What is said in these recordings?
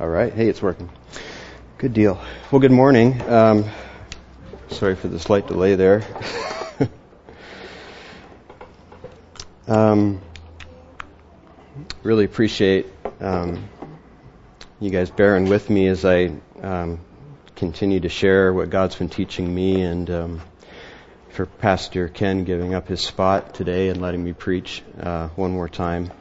All right. Hey, it's working. Good deal. Well, good morning. Sorry for the slight delay there. Really appreciate you guys bearing with me as I continue to share what God's been teaching me, and for Pastor Ken giving up his spot today and letting me preach one more time.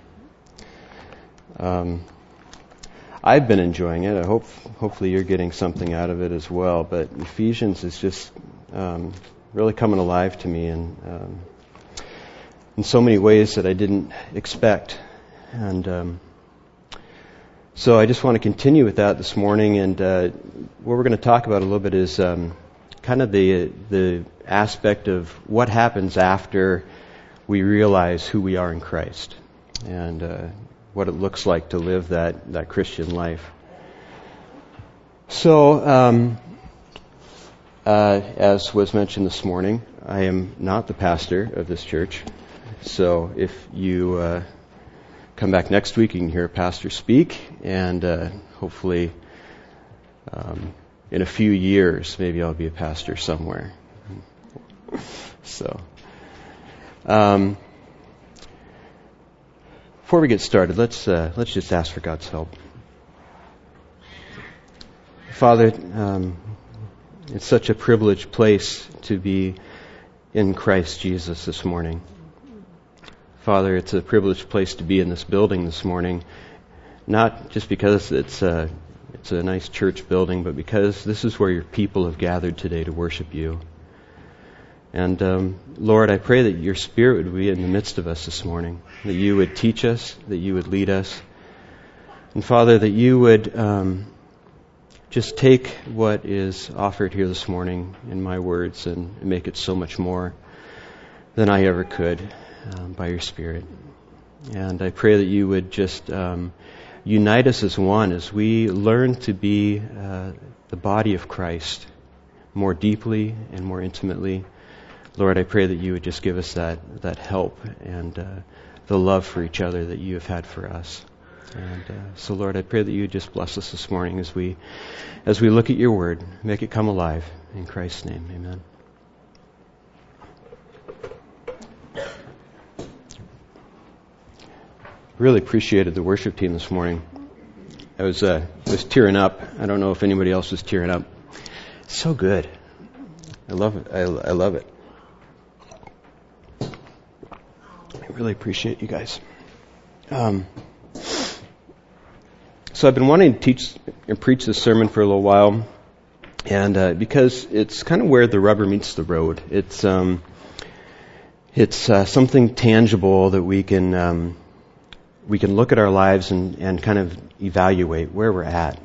I've been enjoying it. Hopefully you're getting something out of it as well. But Ephesians is just really coming alive to me, and in so many ways that I didn't expect. And so I just want to continue with that this morning. And what we're going to talk about a little bit is kind of the aspect of what happens after we realize who we are in Christ, and what it looks like to live that Christian life. So, as was mentioned this morning, I am not the pastor of this church. So if you come back next week, you can hear a pastor speak, and hopefully in a few years, maybe I'll be a pastor somewhere. So, before we get started, let's just ask for God's help. Father, it's such a privileged place to be in Christ Jesus this morning. Father, it's a privileged place to be in this building this morning, not just because it's a nice church building, but because this is where your people have gathered today to worship you. And Lord, I pray that your Spirit would be in the midst of us this morning, that you would teach us, that you would lead us. And Father, that you would just take what is offered here this morning in my words and make it so much more than I ever could by your Spirit. And I pray that you would just unite us as one as we learn to be the body of Christ more deeply and more intimately. Lord, I pray that you would just give us that help and the love for each other that you have had for us. And so, Lord, I pray that you would just bless us this morning as we look at your word. Make it come alive. In Christ's name, amen. Really appreciated the worship team this morning. I was tearing up. I don't know if anybody else was tearing up. It's so good. I love it. I love it. I really appreciate you guys. So I've been wanting to teach and preach this sermon for a little while, and because it's kind of where the rubber meets the road. It's something tangible that we can look at our lives and kind of evaluate where we're at.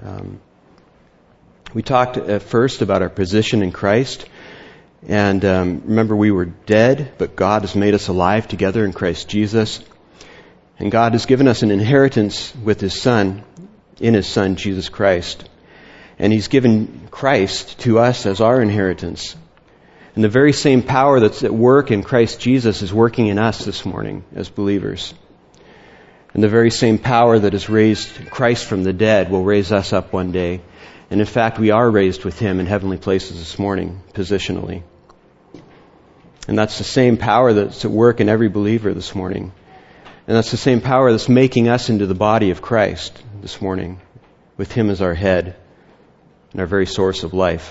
We talked at first about our position in Christ. And remember, we were dead, but God has made us alive together in Christ Jesus. And God has given us an inheritance with His Son, in His Son, Jesus Christ. And He's given Christ to us as our inheritance. And the very same power that's at work in Christ Jesus is working in us this morning as believers. And the very same power that has raised Christ from the dead will raise us up one day. And in fact, we are raised with Him in heavenly places this morning, positionally. And that's the same power that's at work in every believer this morning. And that's the same power that's making us into the body of Christ this morning, with Him as our head and our very source of life.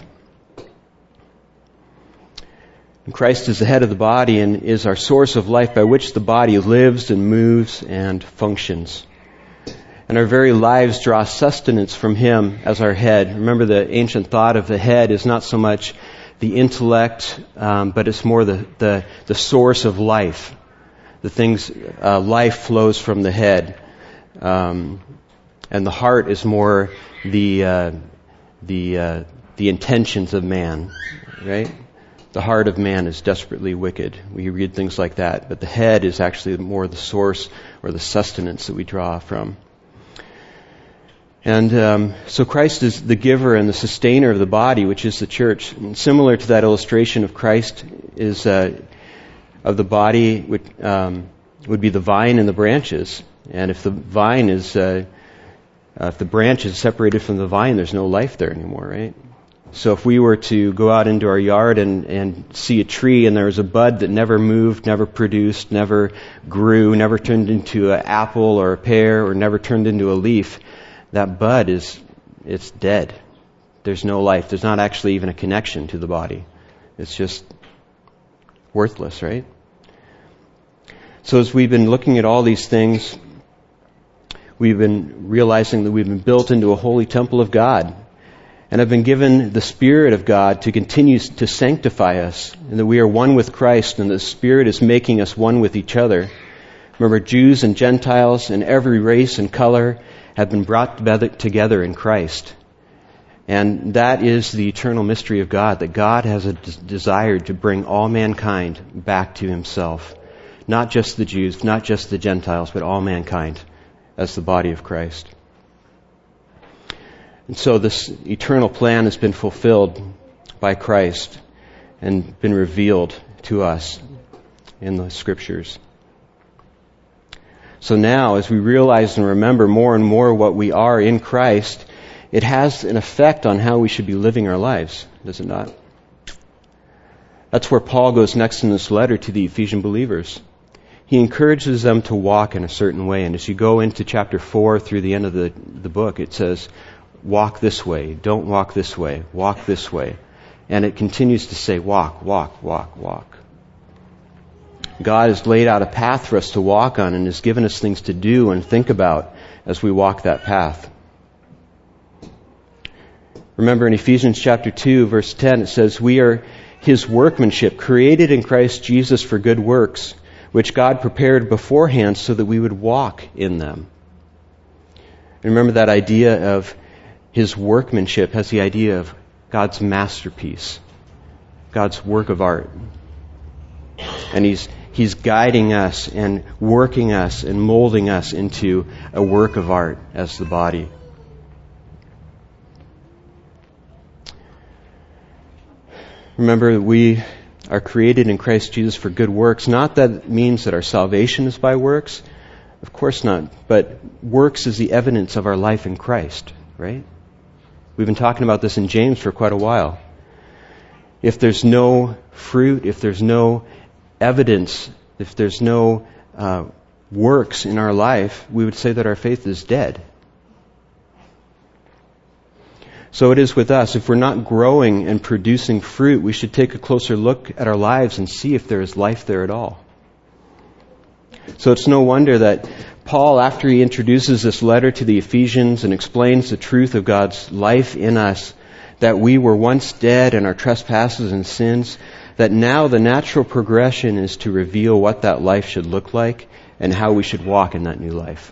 And Christ is the head of the body and is our source of life by which the body lives and moves and functions. And our very lives draw sustenance from Him as our head. Remember, the ancient thought of the head is not so much the intellect, but it's more the source of life. The things, life flows from the head. And the heart is more the intentions of man, right? The heart of man is desperately wicked. We read things like that. But the head is actually more the source or the sustenance that we draw from. And so Christ is the giver and the sustainer of the body, which is the church. And similar to that illustration of Christ is of the body would be the vine and the branches. And if the vine is If the branch is separated from the vine, there's no life there anymore, right? So if we were to go out into our yard and see a tree and there was a bud that never moved, never produced, never grew, never turned into an apple or a pear, or never turned into a leaf, that bud it's dead. There's no life. There's not actually even a connection to the body. It's just worthless, right? So as we've been looking at all these things, we've been realizing that we've been built into a holy temple of God, and have been given the Spirit of God to continue to sanctify us, and that we are one with Christ, and the Spirit is making us one with each other. Remember, Jews and Gentiles and every race and color have been brought together in Christ. And that is the eternal mystery of God, that God has a desire to bring all mankind back to Himself. Not just the Jews, not just the Gentiles, but all mankind as the body of Christ. And so this eternal plan has been fulfilled by Christ and been revealed to us in the Scriptures. So now, as we realize and remember more and more what we are in Christ, it has an effect on how we should be living our lives, does it not? That's where Paul goes next in this letter to the Ephesian believers. He encourages them to walk in a certain way. And as you go into chapter 4 through the end of the book, it says, walk this way, don't walk this way, walk this way. And it continues to say, walk, walk, walk, walk. God has laid out a path for us to walk on and has given us things to do and think about as we walk that path. Remember in Ephesians chapter 2, verse 10, it says, we are His workmanship, created in Christ Jesus for good works, which God prepared beforehand so that we would walk in them. And remember that idea of His workmanship has the idea of God's masterpiece, God's work of art. And He's guiding us and working us and molding us into a work of art as the body. Remember, we are created in Christ Jesus for good works. Not that it means that our salvation is by works. Of course not. But works is the evidence of our life in Christ, right? We've been talking about this in James for quite a while. If there's no fruit, if there's no evidence, if there's no works in our life, we would say that our faith is dead. So it is with us. If we're not growing and producing fruit, we should take a closer look at our lives and see if there is life there at all. So it's no wonder that Paul, after he introduces this letter to the Ephesians and explains the truth of God's life in us, that we were once dead in our trespasses and sins, that now the natural progression is to reveal what that life should look like and how we should walk in that new life.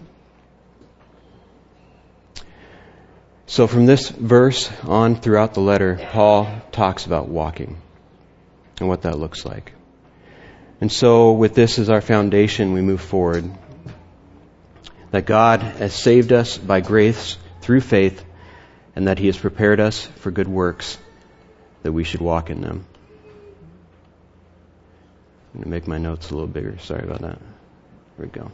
So from this verse on throughout the letter, Paul talks about walking and what that looks like. And so with this as our foundation, we move forward. That God has saved us by grace through faith, and that He has prepared us for good works, that we should walk in them. I'm going to make my notes a little bigger. Sorry about that. There we go.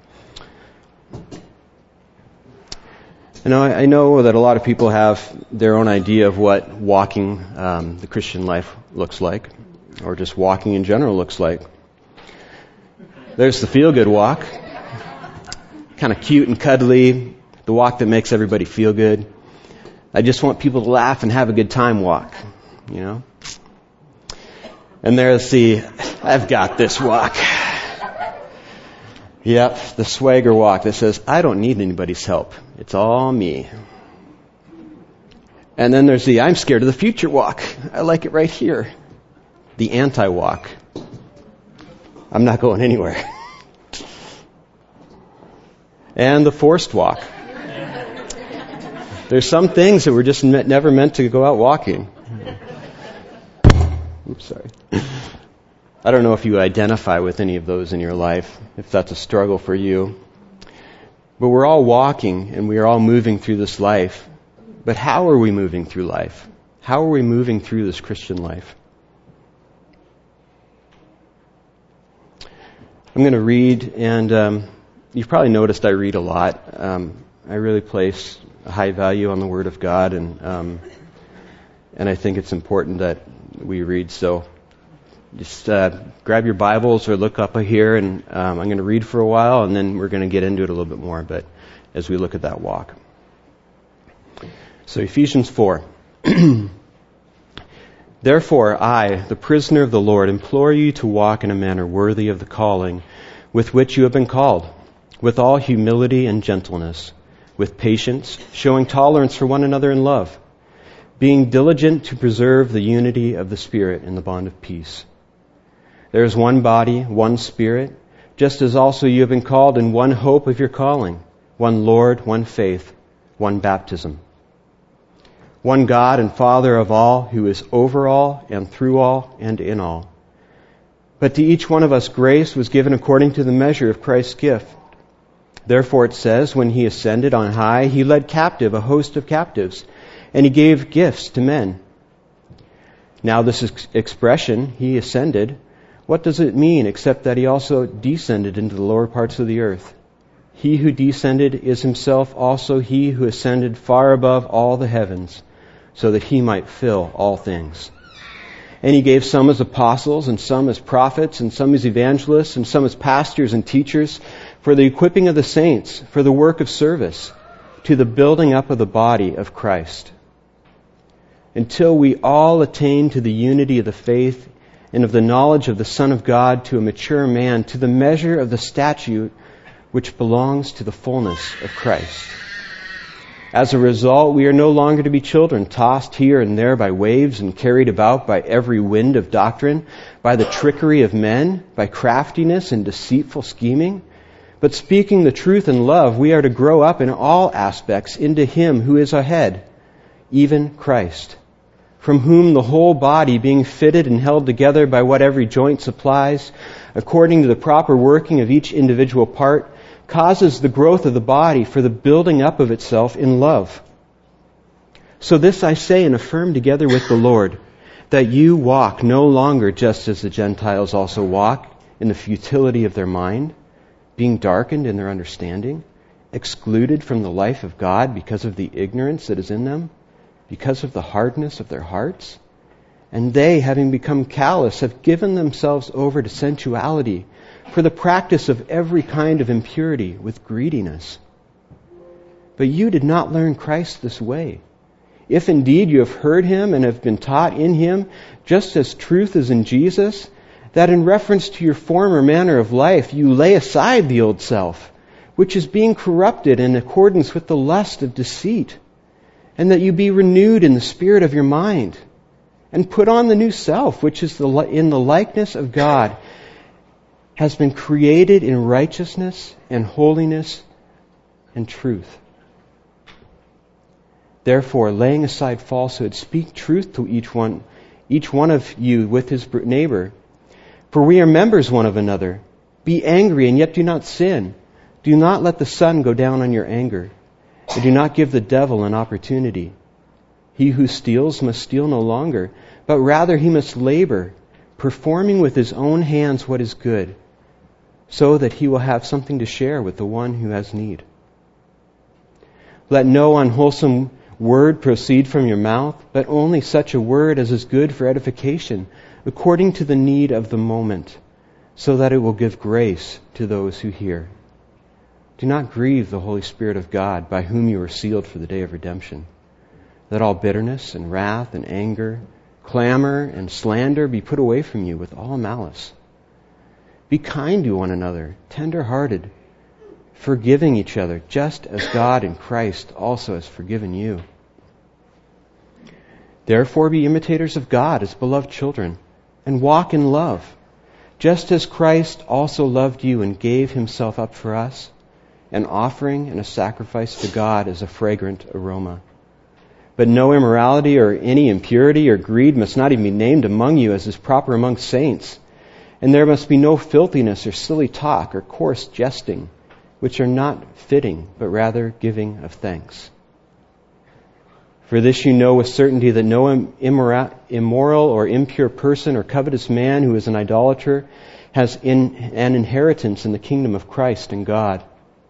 I know that a lot of people have their own idea of what walking the Christian life looks like, or just walking in general looks like. There's the feel-good walk, kind of cute and cuddly, the walk that makes everybody feel good. I just want people to laugh and have a good time walk, you know. And there's the I've got this walk. Yep, the swagger walk that says, I don't need anybody's help. It's all me. And then there's the I'm scared of the future walk. I like it right here. The anti-walk. I'm not going anywhere. And the forced walk. There's some things that we're just never meant to go out walking. Oops, sorry. I don't know if you identify with any of those in your life, if that's a struggle for you. But we're all walking and we are all moving through this life. But how are we moving through life? How are we moving through this Christian life? I'm going to read, and you've probably noticed I read a lot. I really place a high value on the Word of God, and I think it's important that we read. So just grab your Bibles or look up here, and I'm going to read for a while, and then we're going to get into it a little bit more. But as we look at that walk, so Ephesians 4. Therefore, I, the prisoner of the Lord, implore you to walk in a manner worthy of the calling with which you have been called, with all humility and gentleness, with patience, showing tolerance for one another in love, being diligent to preserve the unity of the Spirit in the bond of peace. There is one body, one Spirit, just as also you have been called in one hope of your calling, one Lord, one faith, one baptism. One God and Father of all, who is over all and through all and in all. But to each one of us grace was given according to the measure of Christ's gift. Therefore it says, when he ascended on high, he led captive a host of captives, and he gave gifts to men. Now this expression, he ascended, what does it mean except that he also descended into the lower parts of the earth? He who descended is himself also he who ascended far above all the heavens, so that he might fill all things. And he gave some as apostles, and some as prophets, and some as evangelists, and some as pastors and teachers, for the equipping of the saints, for the work of service, to the building up of the body of Christ, until we all attain to the unity of the faith and of the knowledge of the Son of God, to a mature man, to the measure of the stature which belongs to the fullness of Christ. As a result, we are no longer to be children, tossed here and there by waves and carried about by every wind of doctrine, by the trickery of men, by craftiness and deceitful scheming. But speaking the truth in love, we are to grow up in all aspects into Him who is our head, even Christ, from whom the whole body, being fitted and held together by what every joint supplies, according to the proper working of each individual part, causes the growth of the body for the building up of itself in love. So this I say and affirm together with the Lord, that you walk no longer just as the Gentiles also walk, in the futility of their mind, being darkened in their understanding, excluded from the life of God because of the ignorance that is in them, because of the hardness of their hearts. And they, having become callous, have given themselves over to sensuality, for the practice of every kind of impurity with greediness. But you did not learn Christ this way. If indeed you have heard Him and have been taught in Him, just as truth is in Jesus, that in reference to your former manner of life you lay aside the old self, which is being corrupted in accordance with the lust of deceit, and that you be renewed in the spirit of your mind, and put on the new self, which is in the likeness of God, has been created in righteousness and holiness and truth. Therefore, laying aside falsehood, speak truth to each one of you with his neighbor. For we are members one of another. Be angry and yet do not sin. Do not let the sun go down on your anger. And do not give the devil an opportunity. He who steals must steal no longer, but rather he must labor, performing with his own hands what is good, so that he will have something to share with the one who has need. Let no unwholesome word proceed from your mouth, but only such a word as is good for edification, according to the need of the moment, so that it will give grace to those who hear. Do not grieve the Holy Spirit of God, by whom you are sealed for the day of redemption. Let all bitterness and wrath and anger, clamor and slander be put away from you with all malice. Be kind to one another, tender-hearted, forgiving each other, just as God in Christ also has forgiven you. Therefore be imitators of God as beloved children, and walk in love, just as Christ also loved you and gave Himself up for us, an offering and a sacrifice to God as a fragrant aroma. But no immorality or any impurity or greed must not even be named among you, as is proper among saints. And there must be no filthiness or silly talk or coarse jesting, which are not fitting, but rather giving of thanks. For this you know with certainty, that no immoral or impure person or covetous man who is an idolater has an inheritance in the kingdom of Christ and God.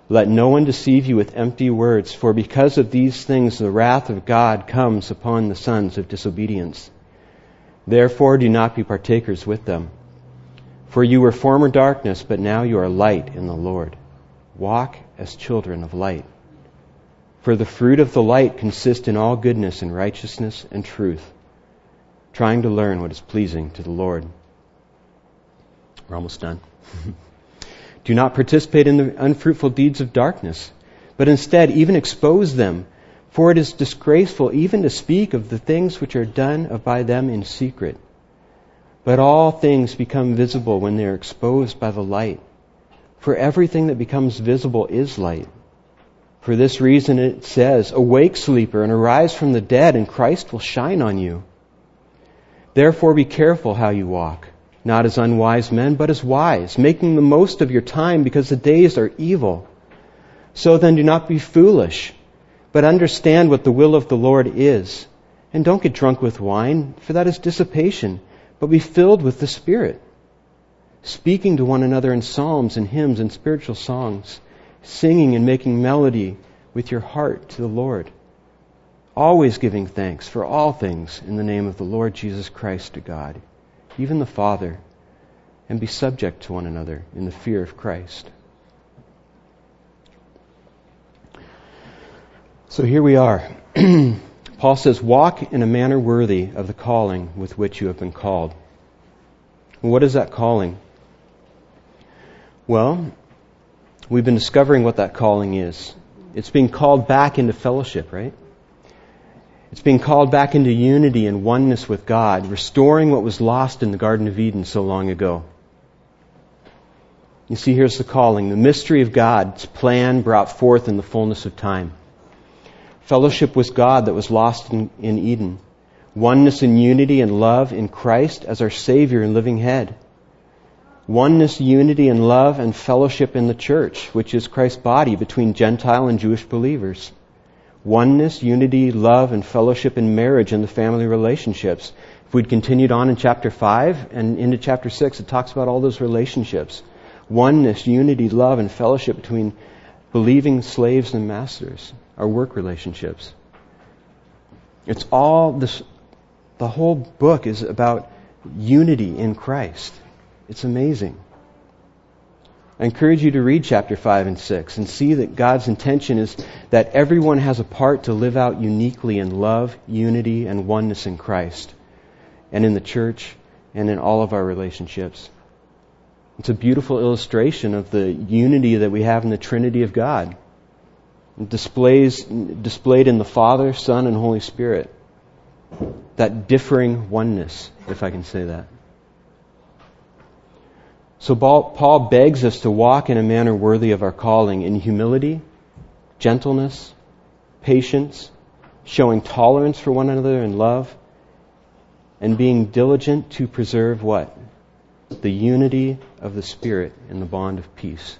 Let no one deceive you with empty words, for because of these things the wrath of God comes upon the sons of disobedience. Therefore do not be partakers with them. For you were former darkness, but now you are light in the Lord. Walk as children of light. For the fruit of the light consists in all goodness and righteousness and truth, trying to learn what is pleasing to the Lord. We're almost done. Do not participate in the unfruitful deeds of darkness, but instead even expose them. For it is disgraceful even to speak of the things which are done by them in secret. But all things become visible when they are exposed by the light. For everything that becomes visible is light. For this reason it says, "Awake, sleeper, and arise from the dead, and Christ will shine on you." Therefore be careful how you walk, not as unwise men, but as wise, making the most of your time, because the days are evil. So then do not be foolish, but understand what the will of the Lord is. And don't get drunk with wine, for that is dissipation, but be filled with the Spirit, speaking to one another in psalms and hymns and spiritual songs, singing and making melody with your heart to the Lord, always giving thanks for all things in the name of the Lord Jesus Christ to God, even the Father, and be subject to one another in the fear of Christ. So here we are. Paul says, walk in a manner worthy of the calling with which you have been called. What is that calling? Well, we've been discovering what that calling is. It's being called back into fellowship, right? It's being called back into unity and oneness with God, restoring what was lost in the Garden of Eden so long ago. You see, here's the calling. The mystery of God's plan brought forth in the fullness of time. Fellowship with God that was lost in Eden. Oneness and unity and love in Christ as our Savior and living head. Oneness, unity, and love and fellowship in the church, which is Christ's body, between Gentile and Jewish believers. Oneness, unity, love, and fellowship in marriage and the family relationships. If we'd continued on in chapter 5 and into chapter 6, it talks about all those relationships. Oneness, unity, love, and fellowship between believing slaves and masters. Our work relationships. It's all this, the whole book is about unity in Christ. It's amazing. I encourage you to read chapter 5 and 6 and see that God's intention is that everyone has a part to live out uniquely in love, unity, and oneness in Christ, and in the church, and in all of our relationships. It's a beautiful illustration of the unity that we have in the Trinity of God. Displayed in the Father, Son, and Holy Spirit. That differing oneness, if I can say that. So Paul begs us to walk in a manner worthy of our calling, in humility, gentleness, patience, showing tolerance for one another in love, and being diligent to preserve what? The unity of the Spirit in the bond of peace.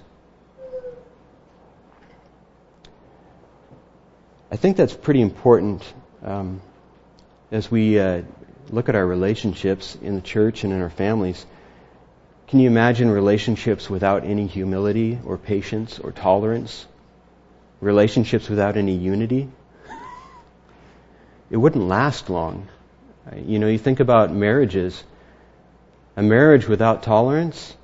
I think that's pretty important as we look at our relationships in the church and in our families. Can you imagine relationships without any humility or patience or tolerance? Relationships without any unity? It wouldn't last long. You know, you think about marriages. A marriage without tolerance?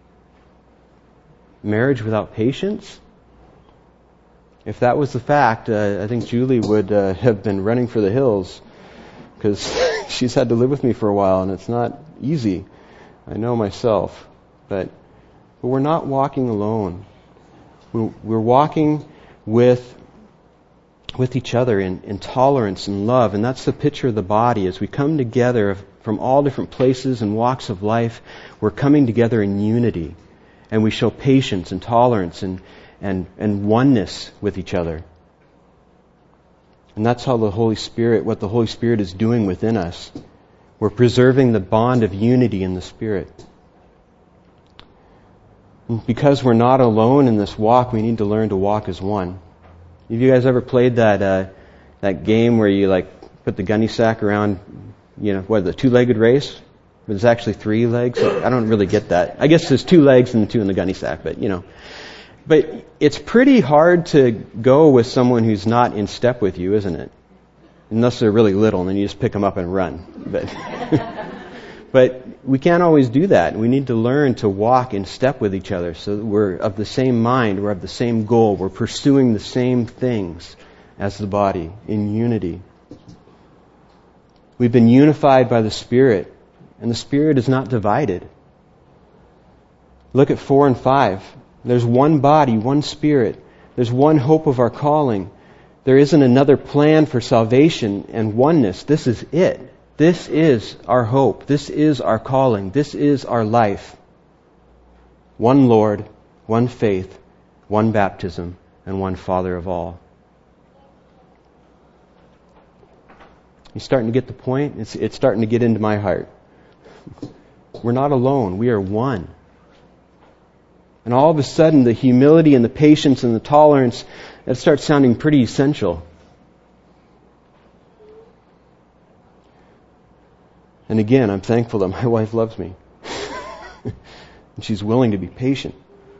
Marriage without patience? If that was the fact, I think Julie would have been running for the hills, because she's had to live with me for a while, and it's not easy. I know myself. But we're not walking alone. We're walking with each other in tolerance and love, and that's the picture of the body. As we come together from all different places and walks of life, we're coming together in unity, and we show patience and tolerance and oneness with each other. And that's how what the Holy Spirit is doing within us. We're preserving the bond of unity in the Spirit. And because we're not alone in this walk, we need to learn to walk as one. Have you guys ever played that game where you put the gunny sack around, the two-legged race? But there's actually 3 legs. I don't really get that. I guess there's 2 legs and 2 in the gunny sack, but But it's pretty hard to go with someone who's not in step with you, isn't it? Unless they're really little, and then you just pick them up and run. But we can't always do that. We need to learn to walk in step with each other so that we're of the same mind, we're of the same goal, we're pursuing the same things as the body, in unity. We've been unified by the Spirit, and the Spirit is not divided. Look at 4 and 5. There's one body, one Spirit. There's one hope of our calling. There isn't another plan for salvation and oneness. This is it. This is our hope. This is our calling. This is our life. One Lord, one faith, one baptism, and one Father of all. You starting to get the point? It's starting to get into my heart. We're not alone. We are one. And all of a sudden, the humility and the patience and the tolerance, that starts sounding pretty essential. And again, I'm thankful that my wife loves me. And she's willing to be patient.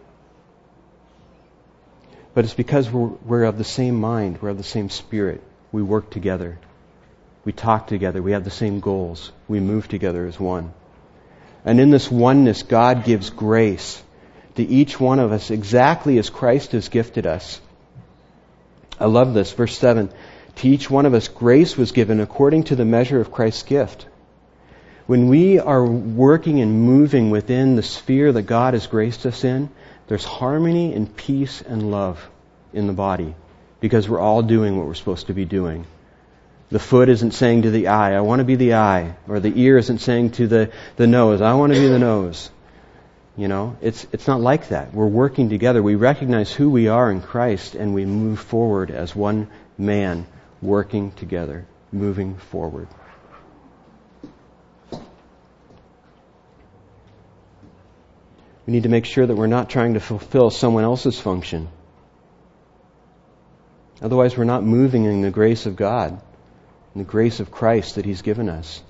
But it's because we're of the same mind, we're of the same spirit. We work together. We talk together. We have the same goals. We move together as one. And in this oneness, God gives grace to each one of us exactly as Christ has gifted us. I love this. Verse 7. To each one of us grace was given according to the measure of Christ's gift. When we are working and moving within the sphere that God has graced us in, there's harmony and peace and love in the body because we're all doing what we're supposed to be doing. The foot isn't saying to the eye, I want to be the eye. Or the ear isn't saying to the nose, I want to be the nose. You know, it's not like that. We're working together. We recognize who we are in Christ and we move forward as one man working together, moving forward. We need to make sure that we're not trying to fulfill someone else's function. Otherwise, we're not moving in the grace of God, in the grace of Christ that He's given us.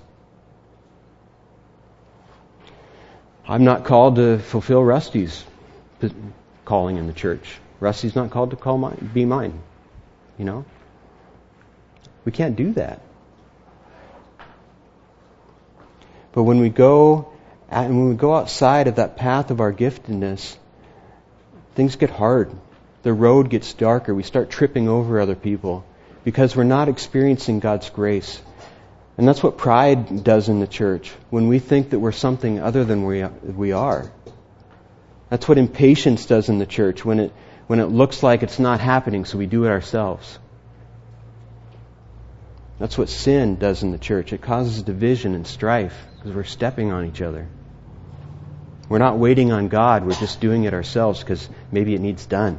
I'm not called to fulfill Rusty's calling in the church. Rusty's not called to be mine. You know? We can't do that. But when we go outside of that path of our giftedness, things get hard. The road gets darker. We start tripping over other people because we're not experiencing God's grace. And that's what pride does in the church, when we think that we're something other than we are. That's what impatience does in the church, when it looks like it's not happening, so we do it ourselves. That's what sin does in the church. It causes division and strife because we're stepping on each other. We're not waiting on God, we're just doing it ourselves because maybe it needs done.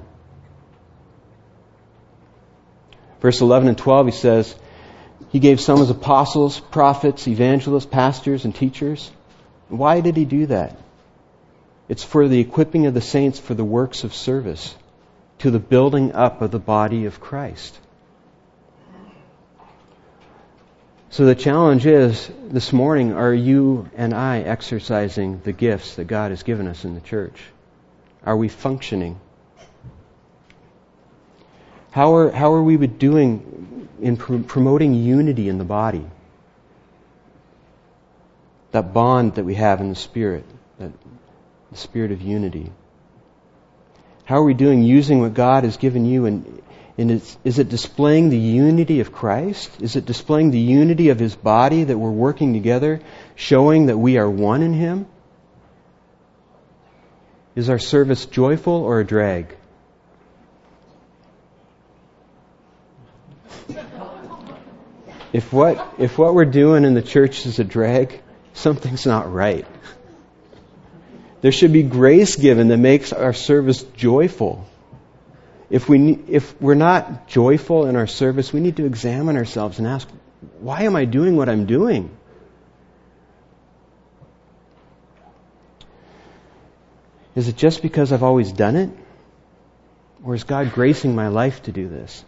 Verse 11 and 12, he says, He gave some as apostles, prophets, evangelists, pastors, and teachers. Why did He do that? It's for the equipping of the saints for the works of service, to the building up of the body of Christ. So the challenge is, this morning, are you and I exercising the gifts that God has given us in the church? Are we functioning? How are we doing in promoting unity in the body? That bond that we have in the Spirit, the spirit of unity. How are we doing using what God has given you? And is it displaying the unity of Christ? Is it displaying the unity of His body that we're working together, showing that we are one in Him? Is our service joyful or a drag? If what we're doing in the church is a drag, something's not right. There should be grace given that makes our service joyful. If we're not joyful in our service, we need to examine ourselves and ask, why am I doing what I'm doing? Is it just because I've always done it? Or is God gracing my life to do this?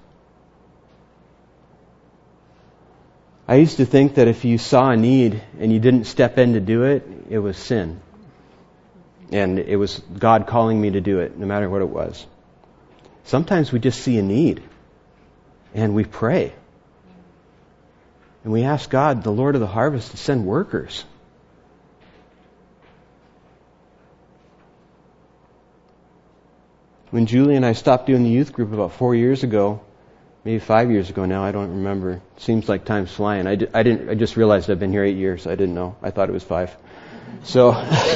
I used to think that if you saw a need and you didn't step in to do it, it was sin. And it was God calling me to do it, no matter what it was. Sometimes we just see a need and we pray. And we ask God, the Lord of the harvest, to send workers. When Julie and I stopped doing the youth group about 4 years ago, maybe 5 years ago now, I don't remember. It seems like time's flying. I just realized I've been here 8 years. I didn't know. I thought it was 5. So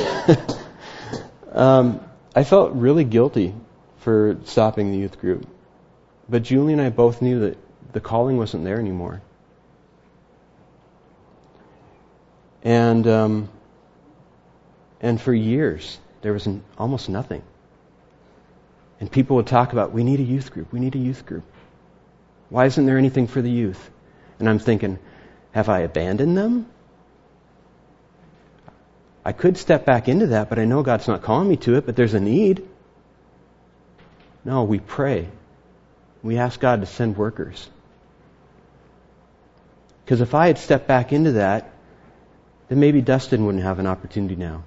I felt really guilty for stopping the youth group. But Julie and I both knew that the calling wasn't there anymore. And for years, there was almost nothing. And people would talk about, we need a youth group, we need a youth group. Why isn't there anything for the youth? And I'm thinking, have I abandoned them? I could step back into that, but I know God's not calling me to it, but there's a need. No, we pray. We ask God to send workers. Because if I had stepped back into that, then maybe Dustin wouldn't have an opportunity now.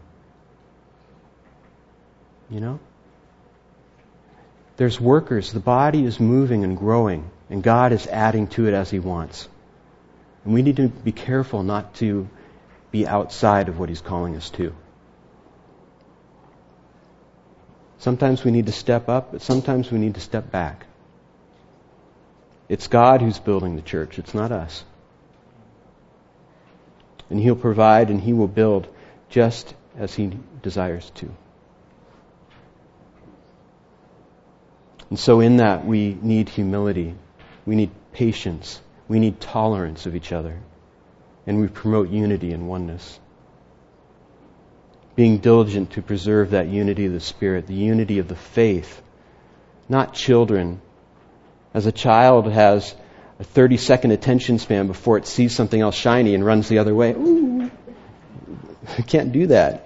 You know? There's workers. The body is moving and growing, and God is adding to it as He wants. And we need to be careful not to be outside of what He's calling us to. Sometimes we need to step up, but sometimes we need to step back. It's God who's building the church. It's not us. And He'll provide and He will build just as He desires to. And so in that we need humility. We need patience. We need tolerance of each other. And we promote unity and oneness. Being diligent to preserve that unity of the Spirit, the unity of the faith. Not children. As a child has a 30-second attention span before it sees something else shiny and runs the other way. Ooh, I can't do that.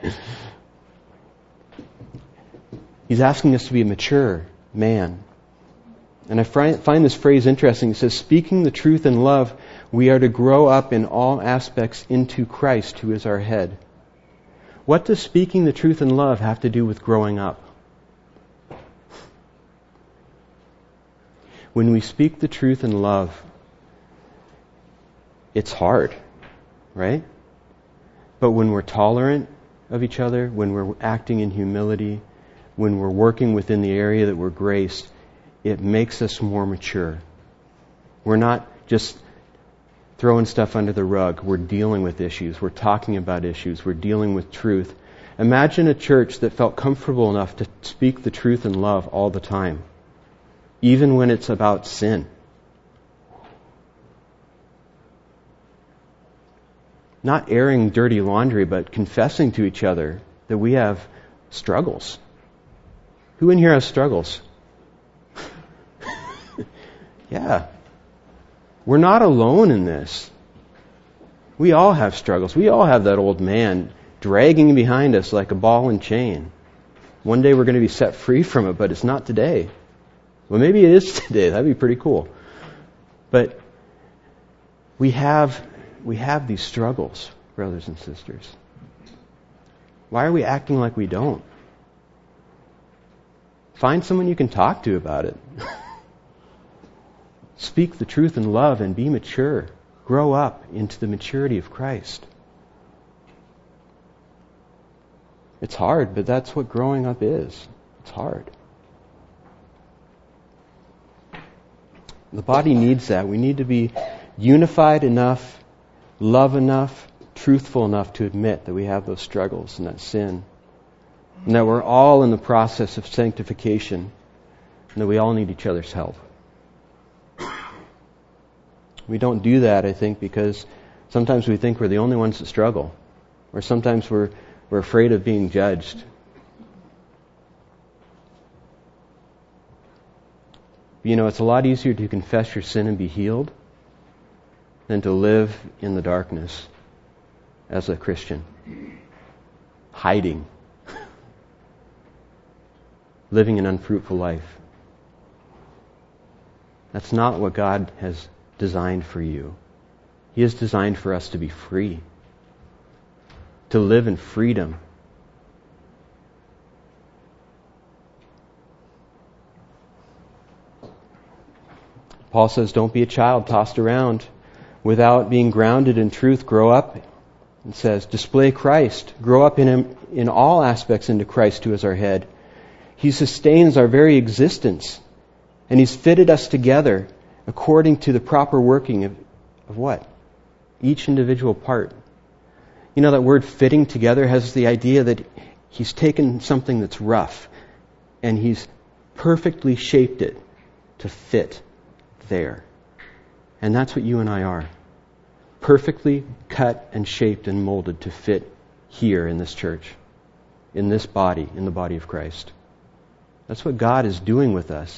He's asking us to be a mature man. And I find this phrase interesting. It says, speaking the truth in love, we are to grow up in all aspects into Christ, who is our head. What does speaking the truth in love have to do with growing up? When we speak the truth in love, it's hard, right? But when we're tolerant of each other, when we're acting in humility, when we're working within the area that we're graced, it makes us more mature. We're not just throwing stuff under the rug. We're dealing with issues. We're talking about issues. We're dealing with truth. Imagine a church that felt comfortable enough to speak the truth in love all the time, even when it's about sin. Not airing dirty laundry, but confessing to each other that we have struggles. Who in here has struggles? Yeah. We're not alone in this. We all have struggles. We all have that old man dragging behind us like a ball and chain. One day we're going to be set free from it, but it's not today. Well, maybe it is today. That'd be pretty cool. But we have these struggles, brothers and sisters. Why are we acting like we don't? Find someone you can talk to about it. Speak the truth in love and be mature. Grow up into the maturity of Christ. It's hard, but that's what growing up is. It's hard. The body needs that. We need to be unified enough, love enough, truthful enough to admit that we have those struggles and that sin. And that we're all in the process of sanctification. And that we all need each other's help. We don't do that, I think, because sometimes we think we're the only ones that struggle. Or sometimes we're afraid of being judged. You know, it's a lot easier to confess your sin and be healed than to live in the darkness as a Christian. Hiding. Living an unfruitful life. That's not what God has designed for you. He has designed for us to be free. To live in freedom. Paul says, don't be a child tossed around without being grounded in truth. Grow up. It says, display Christ. Grow up in Him in all aspects into Christ, who is our head. He sustains our very existence. And He's fitted us together according to the proper working of what? Each individual part. You know, that word fitting together has the idea that He's taken something that's rough and He's perfectly shaped it to fit there. And that's what you and I are. Perfectly cut and shaped and molded to fit here in this church, in this body, in the body of Christ. That's what God is doing with us.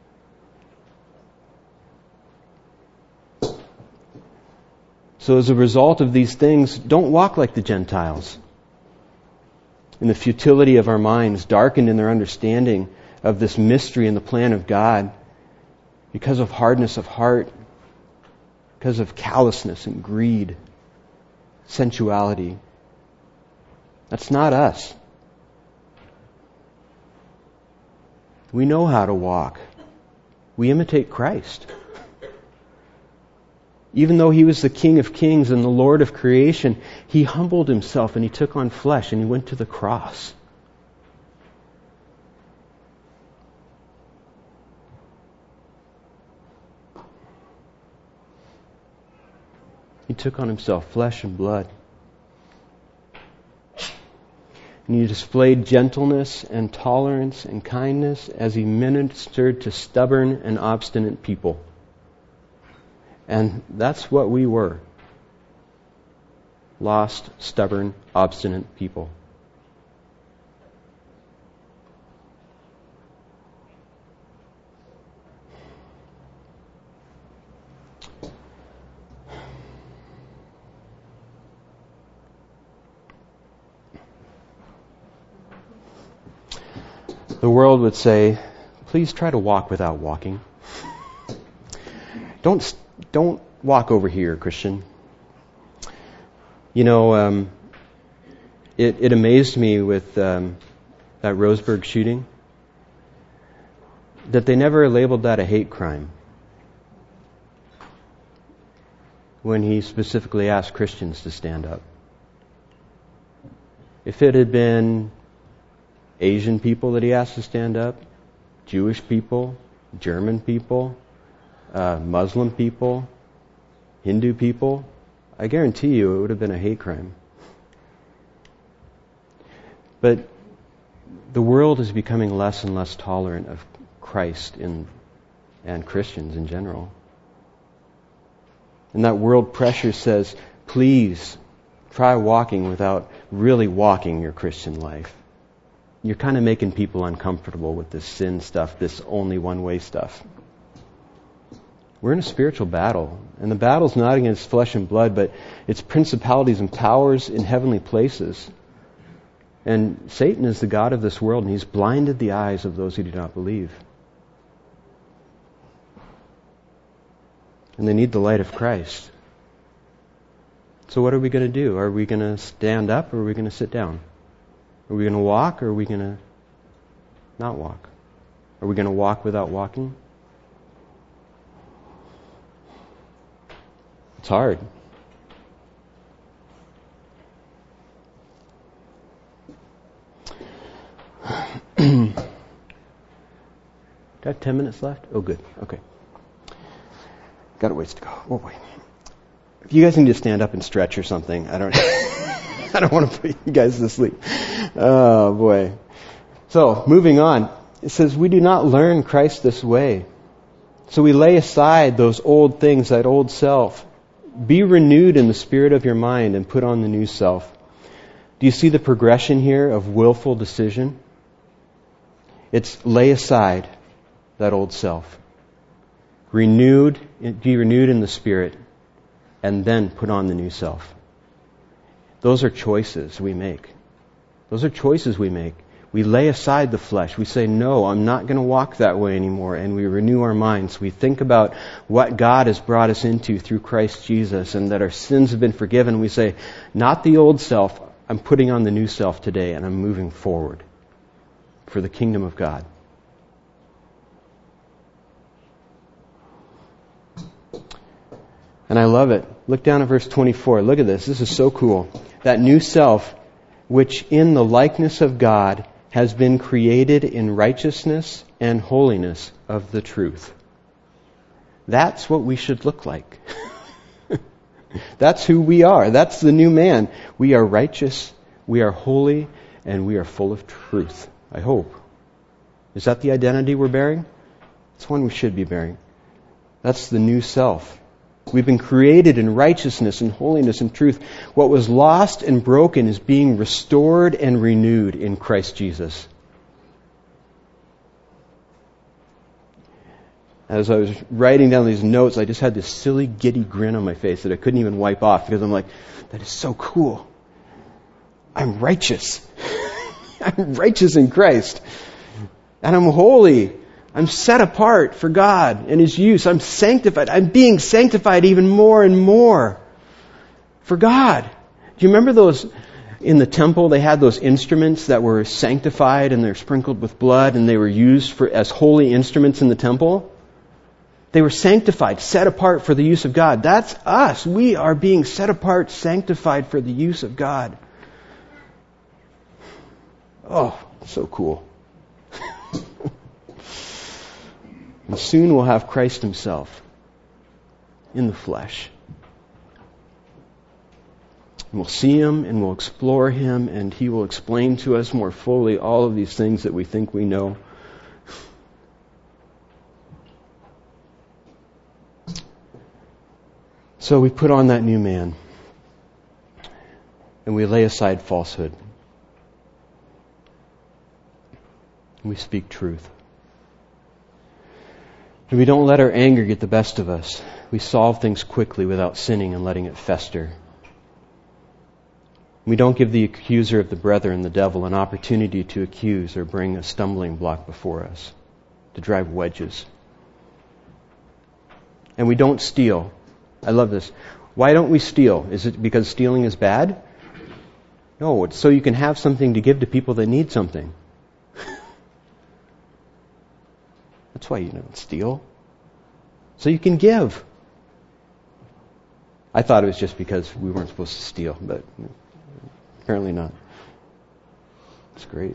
So as a result of these things, don't walk like the Gentiles, in the futility of our minds, darkened in their understanding of this mystery and the plan of God, because of hardness of heart, because of callousness and greed, sensuality. That's not us. We know how to walk. We imitate Christ. Even though He was the King of Kings and the Lord of creation, He humbled Himself and He took on flesh and He went to the cross. He took on Himself flesh and blood. And He displayed gentleness and tolerance and kindness as He ministered to stubborn and obstinate people. And that's what we were. Lost, stubborn, obstinate people. The world would say, please try to walk without walking. Don't walk over here, Christian. You know, it amazed me with that Roseburg shooting that they never labeled that a hate crime when he specifically asked Christians to stand up. If it had been Asian people that he asked to stand up, Jewish people, German people, Muslim people, Hindu people, I guarantee you it would have been a hate crime. But the world is becoming less and less tolerant of Christ and Christians in general. And that world pressure says, please try walking without really walking your Christian life. You're kind of making people uncomfortable with this sin stuff, this only one-way stuff. We're in a spiritual battle, and the battle's not against flesh and blood, but it's principalities and powers in heavenly places. And Satan is the god of this world, and he's blinded the eyes of those who do not believe. And they need the light of Christ. So what are we going to do? Are we going to stand up, or are we going to sit down? Are we going to walk, or are we going to not walk? Are we going to walk without walking? It's hard. Got 10 minutes left? Oh, good. Okay. Got a ways to go. Oh, boy. If you guys need to stand up and stretch or something, I don't I don't want to put you guys to sleep. Oh, boy. So, moving on. It says, we do not learn Christ this way. So we lay aside those old things, that old self. Be renewed in the spirit of your mind and put on the new self. Do you see the progression here of willful decision? It's lay aside that old self. Be renewed in the spirit, and then put on the new self. Those are choices we make. Those are choices we make. We lay aside the flesh. We say, no, I'm not going to walk that way anymore. And we renew our minds. We think about what God has brought us into through Christ Jesus and that our sins have been forgiven. We say, not the old self. I'm putting on the new self today and I'm moving forward for the kingdom of God. And I love it. Look down at verse 24. Look at this. This is so cool. That new self, which in the likeness of God has been created in righteousness and holiness of the truth. That's what we should look like. That's who we are. That's the new man. We are righteous, we are holy, and we are full of truth. I hope. Is that the identity we're bearing? It's one we should be bearing. That's the new self. We've been created in righteousness and holiness and truth. What was lost and broken is being restored and renewed in Christ Jesus. As I was writing down these notes, I just had this silly, giddy grin on my face that I couldn't even wipe off because I'm like, that is so cool. I'm righteous. I'm righteous in Christ. And I'm holy. I'm set apart for God and His use. I'm sanctified. I'm being sanctified even more and more for God. Do you remember those in the temple? They had those instruments that were sanctified and they're sprinkled with blood and they were used as holy instruments in the temple. They were sanctified, set apart for the use of God. That's us. We are being set apart, sanctified for the use of God. Oh, so cool. And soon we'll have Christ Himself in the flesh. And we'll see Him and we'll explore Him and He will explain to us more fully all of these things that we think we know. So we put on that new man and we lay aside falsehood. And we speak truth. And we don't let our anger get the best of us. We solve things quickly without sinning and letting it fester. We don't give the accuser of the brethren, the devil, an opportunity to accuse or bring a stumbling block before us, to drive wedges. And we don't steal. I love this. Why don't we steal? Is it because stealing is bad? No, it's so you can have something to give to people that need something. That's why you don't steal. So you can give. I thought it was just because we weren't supposed to steal, but apparently not. It's great.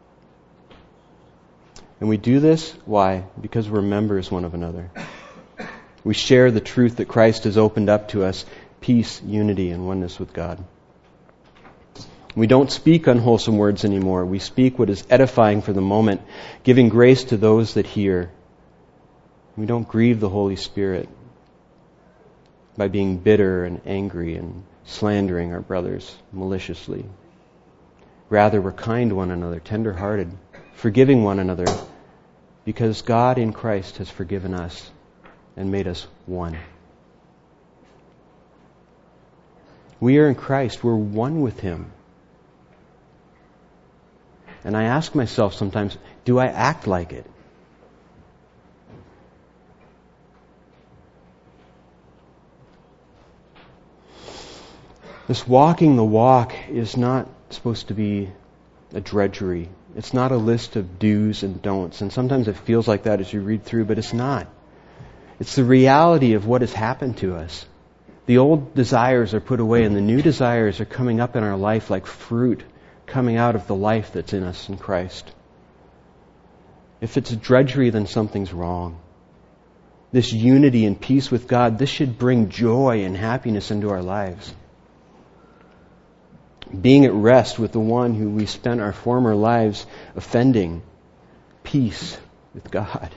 And we do this, why? Because we're members one of another. We share the truth that Christ has opened up to us, peace, unity, and oneness with God. We don't speak unwholesome words anymore. We speak what is edifying for the moment, giving grace to those that hear. We don't grieve the Holy Spirit by being bitter and angry and slandering our brothers maliciously. Rather, we're kind to one another, tender-hearted, forgiving one another, because God in Christ has forgiven us and made us one. We are in Christ. We're one with Him. And I ask myself sometimes, do I act like it? This walking the walk is not supposed to be a drudgery. It's not a list of do's and don'ts. And sometimes it feels like that as you read through, but it's not. It's the reality of what has happened to us. The old desires are put away and the new desires are coming up in our life like fruit coming out of the life that's in us in Christ. If it's a drudgery, then something's wrong. This unity and peace with God, this should bring joy and happiness into our lives. Being at rest with the one who we spent our former lives offending. Peace with God.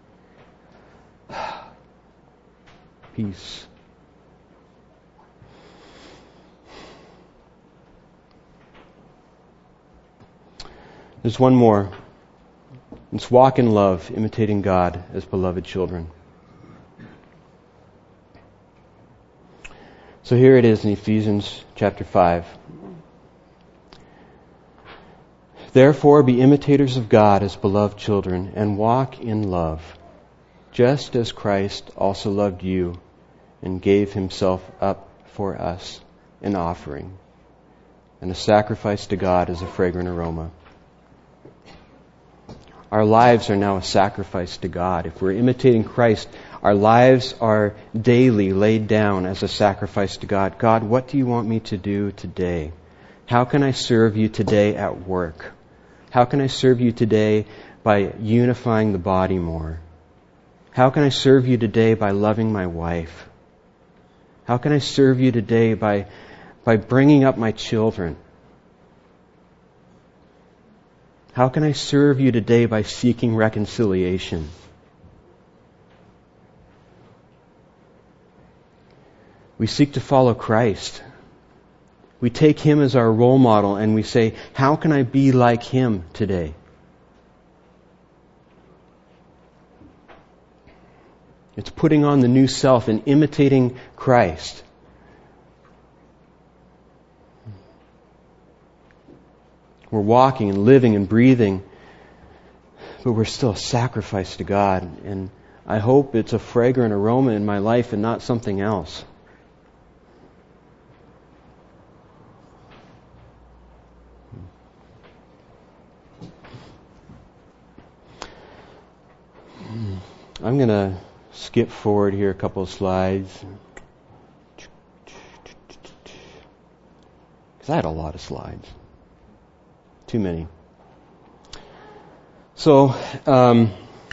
Peace. There's one more. It's walk in love, imitating God as beloved children. So here it is in Ephesians chapter 5. Therefore be imitators of God as beloved children, and walk in love, just as Christ also loved you and gave Himself up for us, an offering and a sacrifice to God as a fragrant aroma. our lives are now a sacrifice to God. If we're imitating Christ, our lives are daily laid down as a sacrifice to God. God, what do you want me to do today? How can I serve you today at work? How can I serve you today by unifying the body more? How can I serve you today by loving my wife? How can I serve you today by bringing up my children? How can I serve you today by seeking reconciliation? We seek to follow Christ. We take Him as our role model and we say, how can I be like Him today? It's putting on the new self and imitating Christ. We're walking and living and breathing, but we're still a sacrifice to God. And I hope it's a fragrant aroma in my life and not something else. I'm going to skip forward here a couple of slides. Because I had a lot of slides. Too many. So, as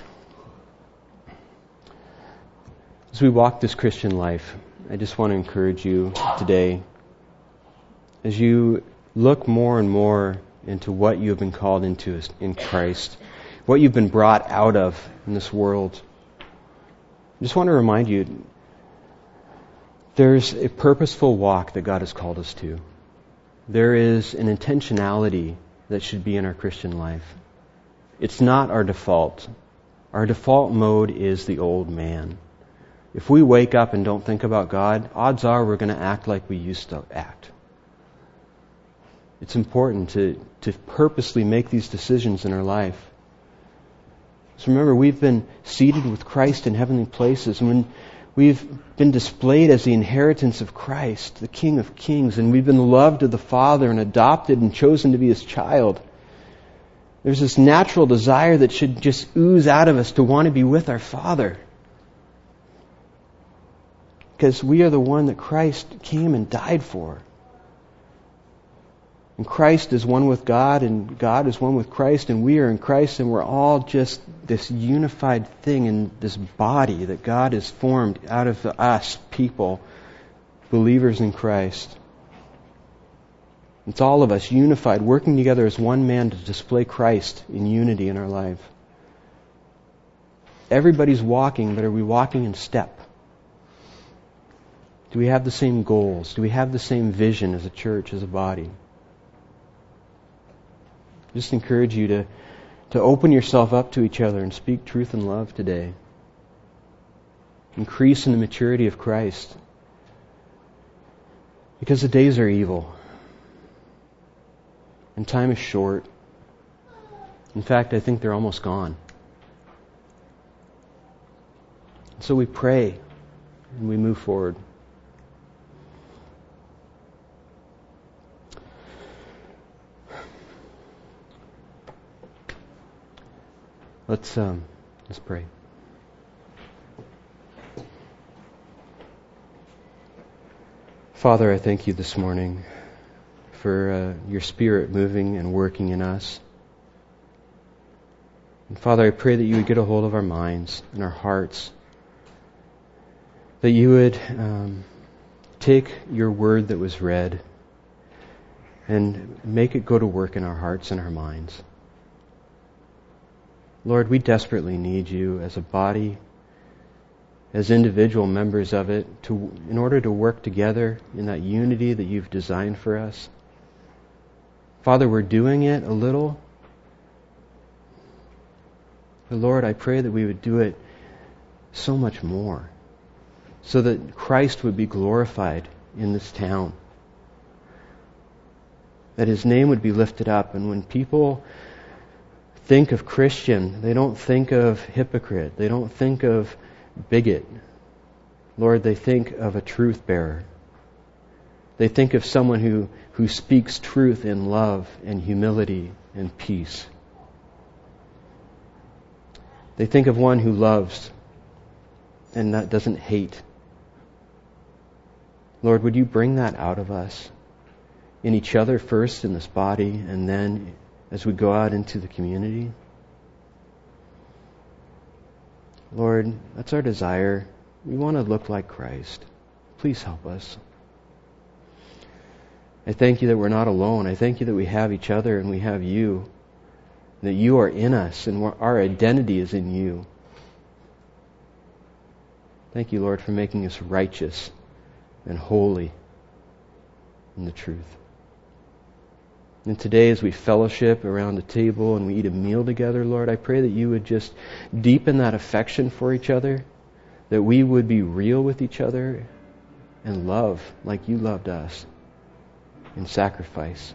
we walk this Christian life, I just want to encourage you today, as you look more and more into what you have been called into in Christ, what you've been brought out of in this world, I just want to remind you, there's a purposeful walk that God has called us to. There is an intentionality that should be in our Christian life. It's not our default. Our default mode is the old man. If we wake up and don't think about God, odds are we're going to act like we used to act. It's important to purposely make these decisions in our life. So remember, we've been seated with Christ in heavenly places, and when we've been displayed as the inheritance of Christ, the King of Kings, and we've been loved of the Father and adopted and chosen to be His child. There's this natural desire that should just ooze out of us to want to be with our Father. Because we are the one that Christ came and died for. And Christ is one with God, and God is one with Christ, and we are in Christ, and we're all just this unified thing in this body that God has formed out of us, people, believers in Christ. It's all of us unified, working together as one man to display Christ in unity in our life. Everybody's walking, but are we walking in step? Do we have the same goals? Do we have the same vision as a church, as a body? Just encourage you to open yourself up to each other and speak truth and love today. Increase in the maturity of Christ. Because the days are evil. And time is short. In fact, I think they're almost gone. So we pray and we move forward. Let's pray. Father, I thank you this morning for your Spirit moving and working in us. And Father, I pray that you would get a hold of our minds and our hearts, that you would take your word that was read and make it go to work in our hearts and our minds. Lord, we desperately need you as a body, as individual members of it, in order to work together in that unity that you've designed for us. Father, we're doing it a little. But Lord, I pray that we would do it so much more, so that Christ would be glorified in this town, that His name would be lifted up, and when people think of Christian, they don't think of hypocrite. They don't think of bigot. Lord, they think of a truth bearer. They think of someone who speaks truth in love and humility and peace. They think of one who loves and that doesn't hate. Lord, would you bring that out of us, in each other first, in this body, and then as we go out into the community? Lord, that's our desire. We want to look like Christ. Please help us. I thank you that we're not alone. I thank you that we have each other and we have you. That you are in us and our identity is in you. Thank you, Lord, for making us righteous and holy in the truth. And today as we fellowship around the table and we eat a meal together, Lord, I pray that you would just deepen that affection for each other, that we would be real with each other and love like you loved us in sacrifice.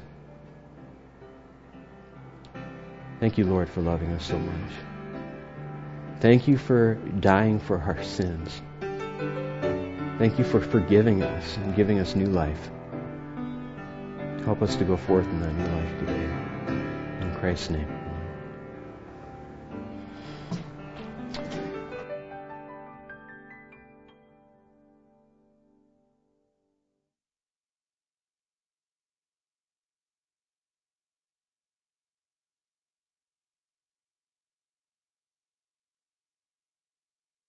Thank you, Lord, for loving us so much. Thank you for dying for our sins. Thank you for forgiving us and giving us new life. Help us to go forth in that new life today. In Christ's name.